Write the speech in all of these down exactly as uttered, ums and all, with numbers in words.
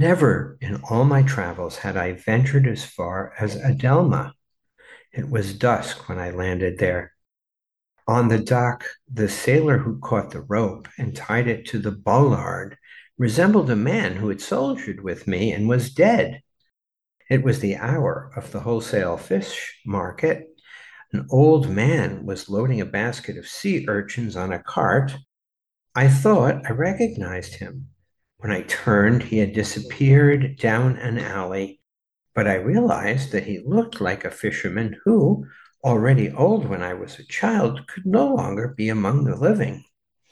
Never in all my travels had I ventured as far as Adelma. It was dusk when I landed there. On the dock, the sailor who caught the rope and tied it to the bollard resembled a man who had soldiered with me and was dead. It was the hour of the wholesale fish market. An old man was loading a basket of sea urchins on a cart. I thought I recognized him. When I turned, he had disappeared down an alley, but I realized that he looked like a fisherman who, already old when I was a child, could no longer be among the living.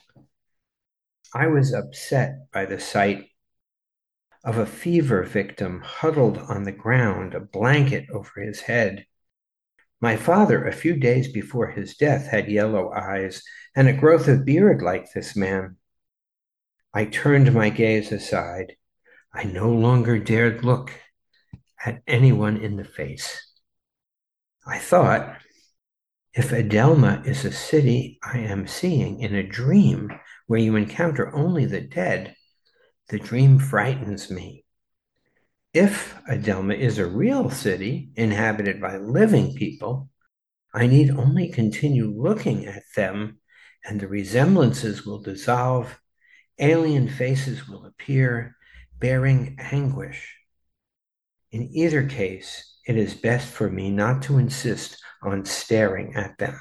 I was upset by the sight of a fever victim huddled on the ground, a blanket over his head. My father, a few days before his death, had yellow eyes and a growth of beard like this man. I turned my gaze aside. I no longer dared look at anyone in the face. I thought, if Adelma is a city I am seeing in a dream where you encounter only the dead, the dream frightens me. If Adelma is a real city inhabited by living people, I need only continue looking at them and the resemblances will dissolve. Alien faces will appear, bearing anguish. In either case, it is best for me not to insist on staring at them.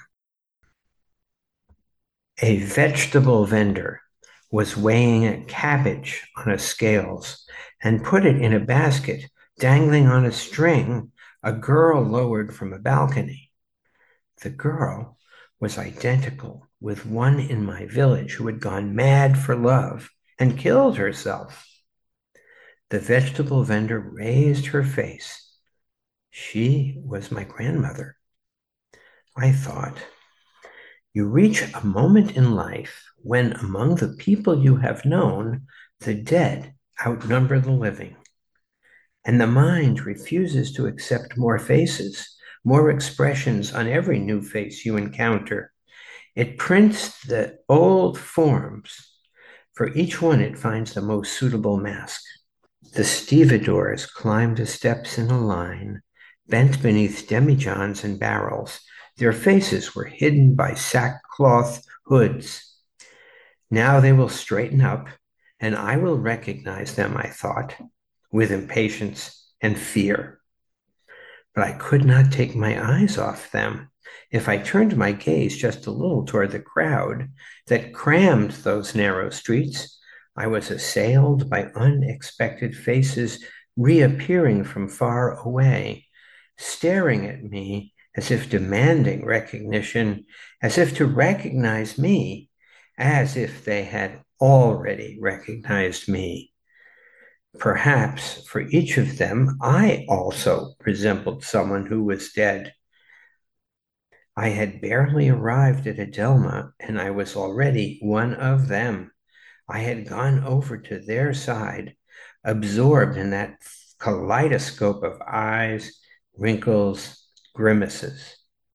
A vegetable vendor was weighing a cabbage on a scales and put it in a basket dangling on a string a girl lowered from a balcony. The girl was identical with one in my village who had gone mad for love and killed herself. The vegetable vendor raised her face. She was my grandmother. I thought, you reach a moment in life when among the people you have known, the dead outnumber the living, and the mind refuses to accept more faces, more expressions on every new face you encounter. It prints the old forms. For each one, it finds the most suitable mask. The stevedores climbed the steps in a line, bent beneath demijohns and barrels. Their faces were hidden by sackcloth hoods. Now they will straighten up, and I will recognize them, I thought, with impatience and fear. But I could not take my eyes off them. If I turned my gaze just a little toward the crowd that crammed those narrow streets, I was assailed by unexpected faces reappearing from far away, staring at me as if demanding recognition, as if to recognize me, as if they had already recognized me. Perhaps for each of them, I also resembled someone who was dead. I had barely arrived at Adelma, and I was already one of them. I had gone over to their side, absorbed in that kaleidoscope of eyes, wrinkles, grimaces.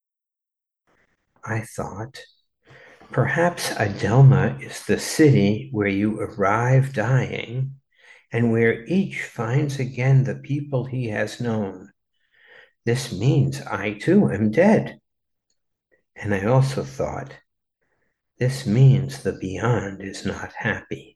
I thought, perhaps Adelma is the city where you arrive dying and where each finds again the people he has known. This means I too am dead. And I also thought, this means the beyond is not happy.